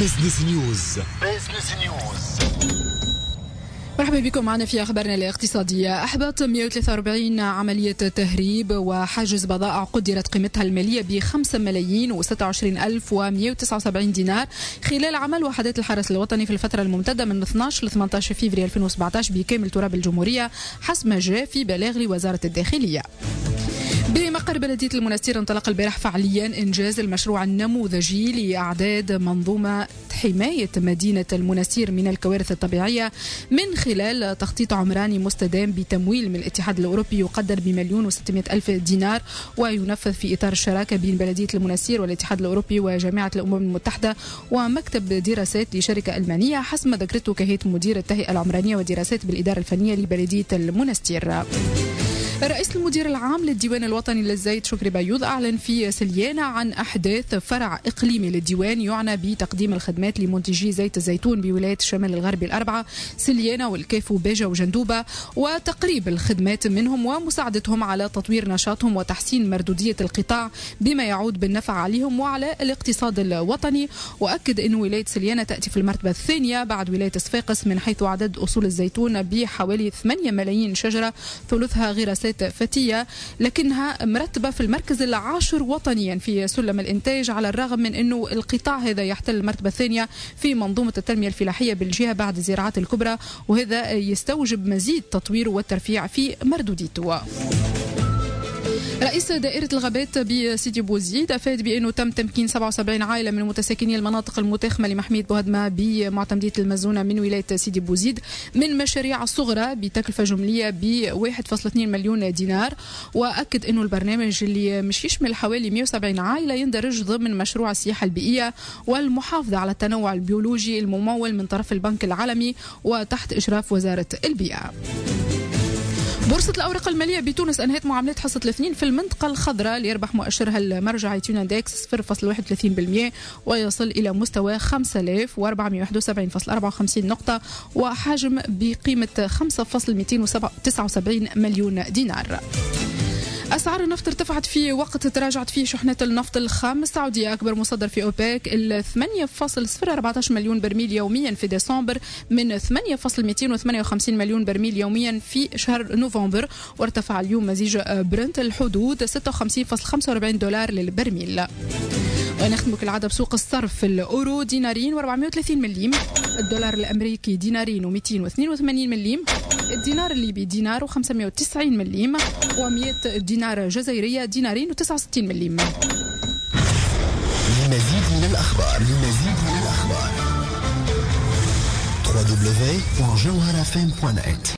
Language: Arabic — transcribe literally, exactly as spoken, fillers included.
بزنس نيوز. بزنس نيوز. مرحبا بكم معنا في أخبارنا الاقتصادية. أحبط مئة وثلاثة وأربعين عملية تهريب وحجز بضائع قدرت قيمتها المالية بخمسة ملايين وستة وعشرين ألف ومئة وتسعة وسبعين دينار خلال عمل وحدات الحرس الوطني في الفترة الممتدة من اثني عشر ل ثمانية عشر فبراير ألفين وسبعة عشر بكامل تراب الجمهورية حسب ما جاء في بلاغ لوزارة الداخلية. بمقر بلدية المنستير انطلق البارح فعليا إنجاز المشروع النموذجي لإعداد منظومة حماية مدينة المنستير من الكوارث الطبيعية من خلال تخطيط عمراني مستدام بتمويل من الاتحاد الأوروبي يقدر بمليون وستمائة ألف دينار وينفذ في إطار الشراكة بين بلدية المنستير والاتحاد الأوروبي وجامعة الأمم المتحدة ومكتب دراسات لشركة ألمانية حسب ما ذكرته كهيئة مدير التهيئة العمرانية ودراسات بالإدارة الفنية لبلدية المنستير. رئيس المدير العام للديوان الوطني للزيت شكري بيوض أعلن في سليانة عن أحداث فرع إقليمي للديوان يعنى بتقديم الخدمات لمنتجي زيت الزيتون بولاية الشمال الغربي الأربعة سليانة والكيف وباجة وجندوبة وتقريب الخدمات منهم ومساعدتهم على تطوير نشاطهم وتحسين مردودية القطاع بما يعود بالنفع عليهم وعلى الاقتصاد الوطني. وأكد أن ولاية سليانة تأتي في المرتبة الثانية بعد ولاية صفاقس من حيث عدد أصول الزيتون بحوالي ثمانية ملايين شجرة ثلثها غراسات فتية لكنها مرتبة في المركز العاشر وطنيا في سلم الإنتاج على الرغم من أنه القطاع هذا يحتل المرتبة الثانية في منظومة التنمية الفلاحية بالجهة بعد الزراعات الكبرى وهذا يستوجب مزيد تطوير والترفيع في مردوديته. رئيس دائرة الغابات بسيدي بوزيد أفاد بأنه تم تمكين سبعة وسبعين عائلة من متساكني المناطق المتاخمة لمحمية بوهدمة بمعتمدية المزونة من ولاية سيدي بوزيد من مشاريع صغرى بتكلفة جملية ب واحد فاصلة اثنين مليون دينار. وأكد أنه البرنامج اللي مش يشمل حوالي مئة وسبعين عائلة يندرج ضمن مشروع السياحة البيئية والمحافظة على التنوع البيولوجي الممول من طرف البنك العالمي وتحت إشراف وزارة البيئة. بورصة الأوراق المالية بتونس أنهت معاملات حصة الاثنين في المنطقة الخضراء ليربح مؤشرها المرجعي توناندكس صفر فاصلة واحد وثلاثين بالمئة ويصل إلى مستوى خمسة آلاف وأربعمئة وواحد وسبعين فاصلة أربعة وخمسين نقطة وحجم بقيمة خمسة فاصلة مئتين وتسعة وسبعين مليون دينار. أسعار النفط ارتفعت في وقت تراجعت فيه شحنات النفط الخام السعودية أكبر مصدر في أوبك إلى ثمانية فاصلة صفر أربعة عشر مليون برميل يوميا في ديسمبر من ثمانية فاصلة مئتين وثمانية وخمسين مليون برميل يوميا في شهر نوفمبر وارتفع اليوم مزيج برنت الحدود ستة وخمسين فاصلة خمسة وأربعين دولار للبرميل. ونختم كالعادة بسوق الصرف الأورو دينارين وأربعمئة وثلاثين مليم الدولار الأمريكي دينارين ومئتين واثنين وثمانين مليم الدينار الليبي دينار وخمسمئة وتسعين مليم ومئة دينار جزائرية دينارين وتسعة وستين مليم. للمزيد من الأخبار للمزيد من الأخبار دبليو دبليو دبليو دوت جوهر اف ام دوت نت